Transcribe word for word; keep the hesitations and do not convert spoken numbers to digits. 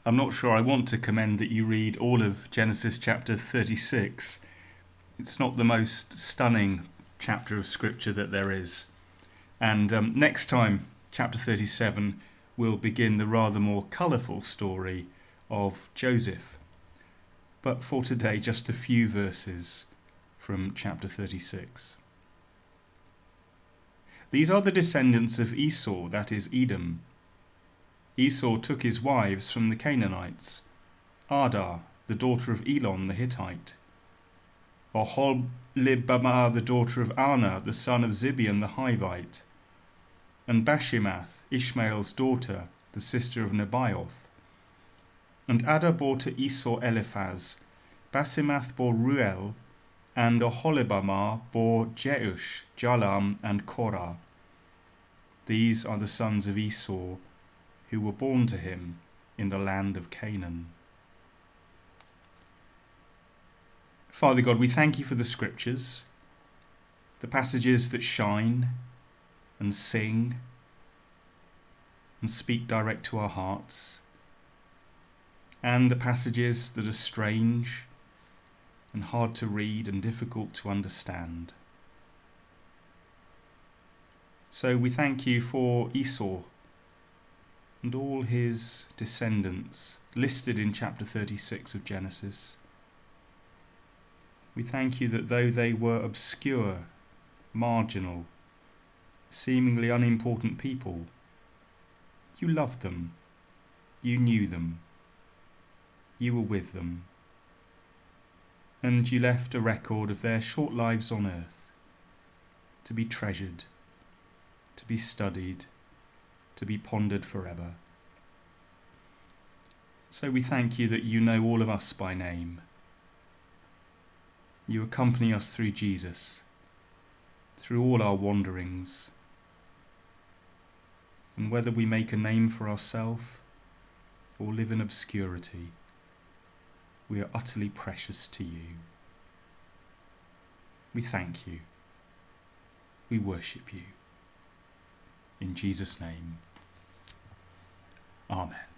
I'm not sure I want to commend that you read all of Genesis chapter thirty-six. It's not the most stunning chapter of scripture that there is. And um, next time, chapter thirty-seven, will begin the rather more colourful story of Joseph. But for today, just a few verses from chapter thirty-six. These are the descendants of Esau, that is Edom. Esau took his wives from the Canaanites, Adah, the daughter of Elon the Hittite, Oholibamah, the daughter of Anah, the son of Zibeon the Hivite, and Bashimath, Ishmael's daughter, the sister of Nebaioth. And Adah bore to Esau Eliphaz, Basimath bore Ruel, and Oholibamah bore Jeush, Jalam, and Korah. These are the sons of Esau, who were born to him in the land of Canaan. Father God, we thank you for the scriptures, the passages that shine and sing and speak direct to our hearts, and the passages that are strange and hard to read and difficult to understand. So we thank you for Esau and all his descendants listed in chapter thirty-six of Genesis. We thank you that though they were obscure, marginal, seemingly unimportant people, you loved them, you knew them, you were with them, and you left a record of their short lives on earth to be treasured, to be studied, to be pondered forever. So we thank you that you know all of us by name. You accompany us through Jesus, through all our wanderings. And whether we make a name for ourselves or live in obscurity, we are utterly precious to you. We thank you. We worship you. In Jesus' name, Amen.